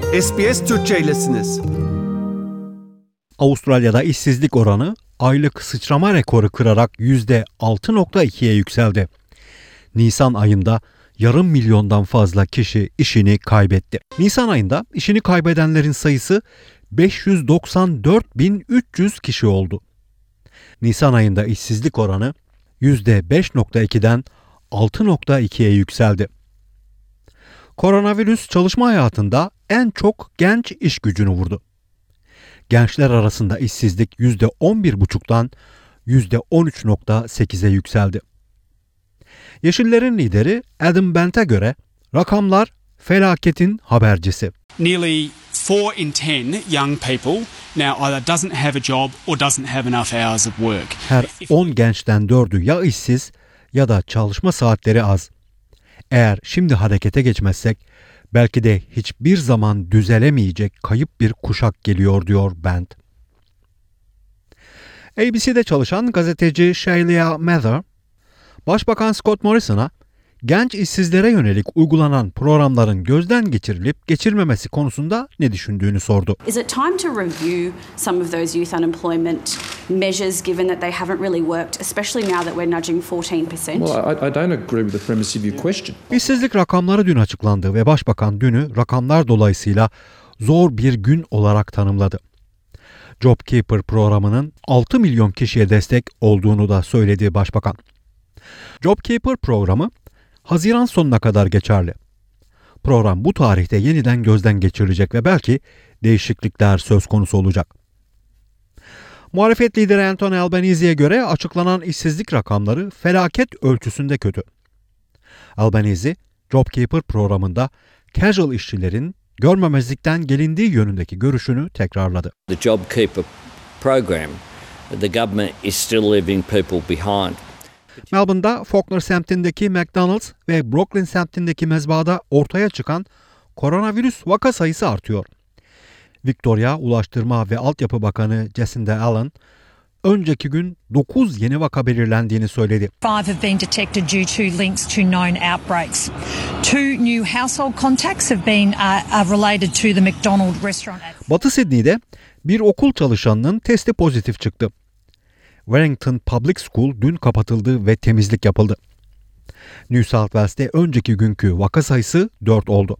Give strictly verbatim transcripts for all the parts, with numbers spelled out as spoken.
S B S Türkçe'ylesiniz. Avustralya'da işsizlik oranı aylık sıçrama rekoru kırarak yüzde altı virgül ikiye yükseldi. Nisan ayında yarım milyondan fazla kişi işini kaybetti. Nisan ayında işini kaybedenlerin sayısı beş yüz doksan dört bin üç yüz kişi oldu. Nisan ayında işsizlik oranı yüzde beş virgül ikiden altı virgül ikiye yükseldi. Koronavirüs çalışma hayatında en çok genç iş gücünü vurdu. Gençler arasında işsizlik yüzde on bir virgül beşten yüzde on üç virgül sekize yükseldi. Yeşillerin lideri Adam Bent'e göre rakamlar felaketin habercisi. Nearly four in ten young people now either doesn't have a job or doesn't have enough hours of work. Her on gençten dördü ya işsiz ya da çalışma saatleri az. Eğer şimdi harekete geçmezsek belki de hiçbir zaman düzelemeyecek kayıp bir kuşak geliyor diyor Bent. A B C'de çalışan gazeteci Sheila Mather, Başbakan Scott Morrison'a genç işsizlere yönelik uygulanan programların gözden geçirilip geçirmemesi konusunda ne düşündüğünü sordu. Is it time to review some of those youth unemployment measures given that they haven't really worked, especially now that we're nudging fourteen percent? Well, I, I don't agree with the premise of your question. İşsizlik rakamları dün açıklandı ve Başbakan dünü rakamlar dolayısıyla zor bir gün olarak tanımladı. JobKeeper programının altı milyon kişiye destek olduğunu da söyledi Başbakan. JobKeeper programı Haziran sonuna kadar geçerli. Program bu tarihte yeniden gözden geçirilecek ve belki değişiklikler söz konusu olacak. Muhalefet lideri Anthony Albanese'ye göre açıklanan işsizlik rakamları felaket ölçüsünde kötü. Albanese, JobKeeper programında casual işçilerin görmemezlikten gelindiği yönündeki görüşünü tekrarladı. The JobKeeper program, the government is still leaving people behind. Melbourne'da Faulkner semtindeki McDonald's ve Brooklyn semtindeki mezbahada ortaya çıkan koronavirüs vaka sayısı artıyor. Victoria Ulaştırma ve Altyapı Bakanı Jacinda Allen, önceki gün dokuz yeni vaka belirlendiğini söyledi. Five have been detected due to links to known outbreaks. Two new household contacts have been uh, related to the McDonald's restaurant. Batı Sydney'de bir okul çalışanının testi pozitif çıktı. Wellington Public School dün kapatıldı ve temizlik yapıldı. New South Wales'te önceki günkü vaka sayısı dört oldu.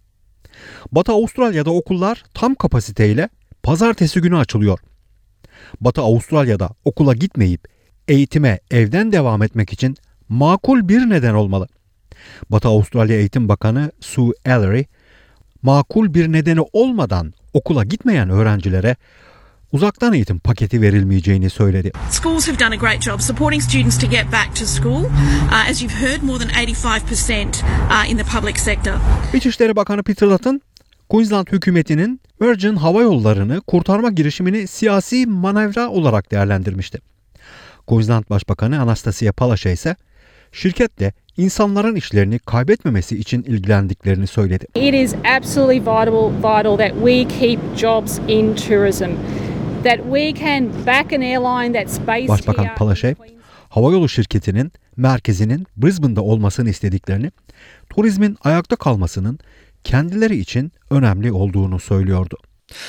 Batı Avustralya'da okullar tam kapasiteyle pazartesi günü açılıyor. Batı Avustralya'da okula gitmeyip eğitime evden devam etmek için makul bir neden olmalı. Batı Avustralya Eğitim Bakanı Sue Ellery, makul bir nedeni olmadan okula gitmeyen öğrencilere uzaktan eğitim paketi verilmeyeceğini söyledi. Schools have done a great job supporting students to get back to school. Uh, as you've heard, more than eighty-five percent uh, in the public sector. İçişleri Bakanı Peter Dutton, Queensland hükümetinin Virgin Hava Yolları'nı kurtarma girişimini siyasi manevra olarak değerlendirmişti. Queensland Başbakanı Anastasia Palaszczuk ise şirketle insanların işlerini kaybetmemesi için ilgilendiklerini söyledi. It is absolutely vital, vital that we keep jobs in tourism. That we can back an airline that's based Başbakan here. Palaszczuk, havayolu şirketinin merkezinin Brisbane'da olmasını istediklerini, turizmin ayakta kalmasının kendileri için önemli olduğunu söylüyordu.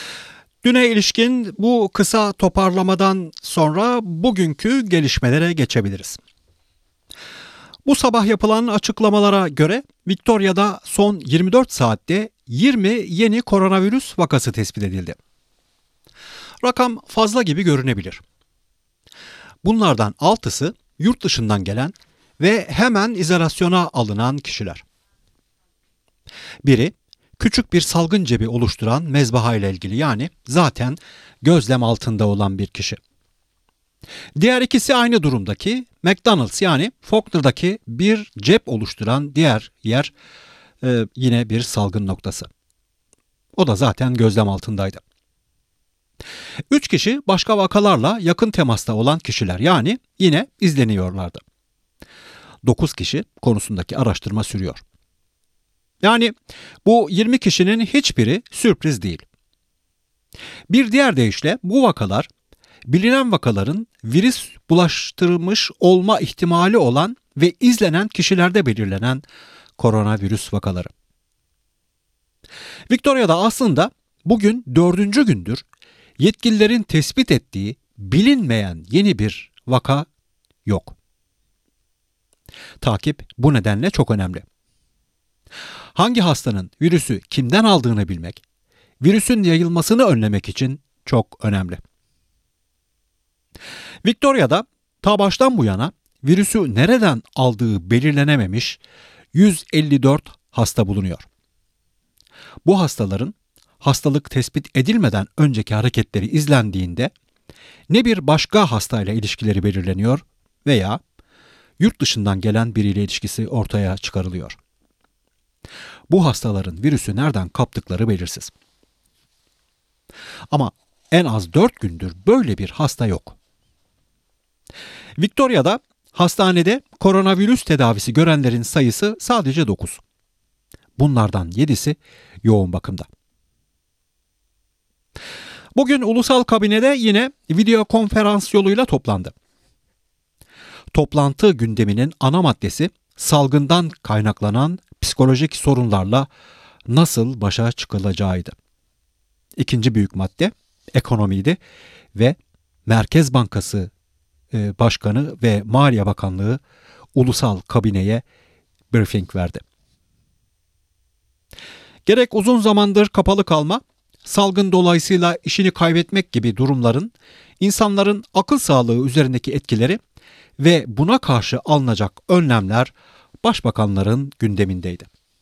Düne ilişkin bu kısa toparlamadan sonra bugünkü gelişmelere geçebiliriz. Bu sabah yapılan açıklamalara göre Victoria'da son yirmi dört saatte yirmi yeni koronavirüs vakası tespit edildi. Rakam fazla gibi görünebilir. Bunlardan altısı yurt dışından gelen ve hemen izolasyona alınan kişiler. Biri küçük bir salgın cebi oluşturan mezbaha ile ilgili, yani zaten gözlem altında olan bir kişi. Diğer ikisi aynı durumdaki McDonald's, yani Faulkner'daki bir cep oluşturan diğer yer, e, yine bir salgın noktası. O da zaten gözlem altındaydı. Üç kişi başka vakalarla yakın temasta olan kişiler, yani yine izleniyorlardı. Dokuz kişi konusundaki araştırma sürüyor. Yani bu yirmi kişinin hiçbiri sürpriz değil. Bir diğer deyişle bu vakalar bilinen vakaların virüs bulaştırmış olma ihtimali olan ve izlenen kişilerde belirlenen koronavirüs vakaları. Victoria'da aslında bugün dördüncü gündür yetkililerin tespit ettiği bilinmeyen yeni bir vaka yok. Takip bu nedenle çok önemli. Hangi hastanın virüsü kimden aldığını bilmek, virüsün yayılmasını önlemek için çok önemli. Victoria'da ta baştan bu yana virüsü nereden aldığı belirlenememiş yüz elli dört hasta bulunuyor. Bu hastaların hastalık tespit edilmeden önceki hareketleri izlendiğinde ne bir başka hastayla ilişkileri belirleniyor veya yurt dışından gelen biriyle ilişkisi ortaya çıkarılıyor. Bu hastaların virüsü nereden kaptıkları belirsiz. Ama en az dört gündür böyle bir hasta yok. Victoria'da hastanede koronavirüs tedavisi görenlerin sayısı sadece dokuz. Bunlardan yedisi yoğun bakımda. Bugün ulusal kabinede yine video konferans yoluyla toplandı. Toplantı gündeminin ana maddesi salgından kaynaklanan psikolojik sorunlarla nasıl başa çıkılacağıydı. İkinci büyük madde ekonomiydi ve Merkez Bankası Başkanı ve Maliye Bakanlığı ulusal kabineye briefing verdi. Gerek uzun zamandır kapalı kalma, salgın dolayısıyla işini kaybetmek gibi durumların insanların akıl sağlığı üzerindeki etkileri ve buna karşı alınacak önlemler başbakanların gündemindeydi.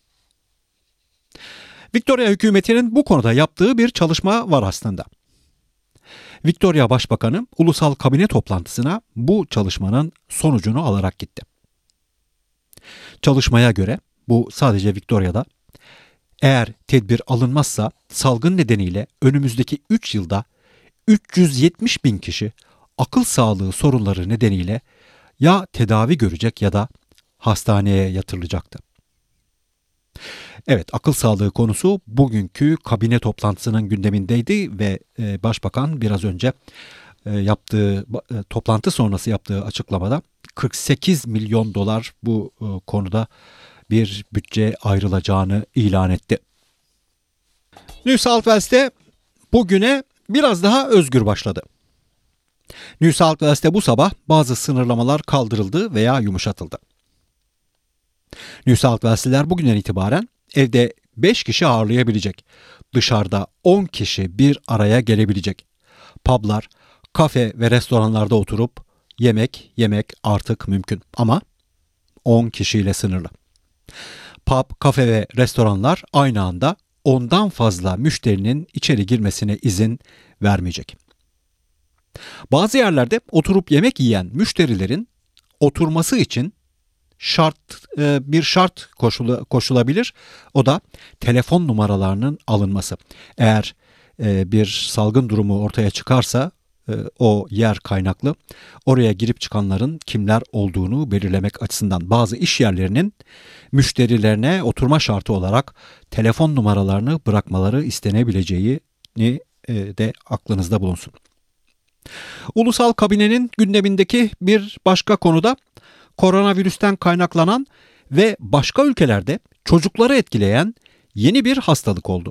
Victoria hükümetinin bu konuda yaptığı bir çalışma var aslında. Victoria Başbakanı ulusal kabine toplantısına bu çalışmanın sonucunu alarak gitti. Çalışmaya göre bu sadece Victoria'da eğer tedbir alınmazsa salgın nedeniyle önümüzdeki üç yılda üç yüz yetmiş bin kişi akıl sağlığı sorunları nedeniyle ya tedavi görecek ya da hastaneye yatırılacaktı. Evet, akıl sağlığı konusu bugünkü kabine toplantısının gündemindeydi ve Başbakan biraz önce yaptığı toplantı sonrası yaptığı açıklamada kırk sekiz milyon dolar bu konuda bir bütçe ayrılacağını ilan etti. New South Wales'te bugüne biraz daha özgür başladı. New South Wales'te bu sabah bazı sınırlamalar kaldırıldı veya yumuşatıldı. New South Wales'liler bugünden itibaren evde beş kişi ağırlayabilecek, dışarıda on kişi bir araya gelebilecek. Publar, kafe ve restoranlarda oturup yemek yemek artık mümkün ama on kişiyle sınırlı. Pub, kafe ve restoranlar aynı anda ondan fazla müşterinin içeri girmesine izin vermeyecek. Bazı yerlerde oturup yemek yiyen müşterilerin oturması için şart bir şart koşulu, koşulabilir. O da telefon numaralarının alınması. Eğer bir salgın durumu ortaya çıkarsa o yer kaynaklı oraya girip çıkanların kimler olduğunu belirlemek açısından bazı iş yerlerinin müşterilerine oturma şartı olarak telefon numaralarını bırakmaları istenebileceğini de aklınızda bulunsun. Ulusal kabinenin gündemindeki bir başka konuda koronavirüsten kaynaklanan ve başka ülkelerde çocukları etkileyen yeni bir hastalık oldu.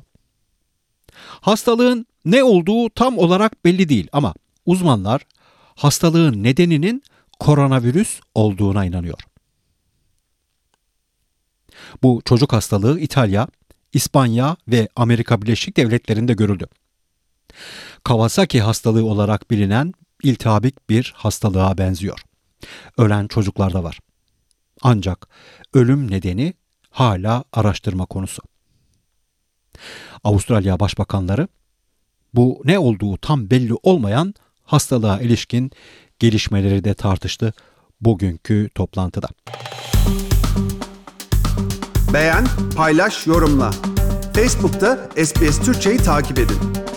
Hastalığın ne olduğu tam olarak belli değil ama uzmanlar hastalığın nedeninin koronavirüs olduğuna inanıyor. Bu çocuk hastalığı İtalya, İspanya ve Amerika Birleşik Devletleri'nde görüldü. Kawasaki hastalığı olarak bilinen iltihabik bir hastalığa benziyor. Ölen çocuklar da var. Ancak ölüm nedeni hala araştırma konusu. Avustralya başbakanları bu ne olduğu tam belli olmayan hastalığa ilişkin gelişmeleri de tartıştı bugünkü toplantıda. Beğen, paylaş, yorumla. Facebook'ta S B S Türkçe'yi takip edin.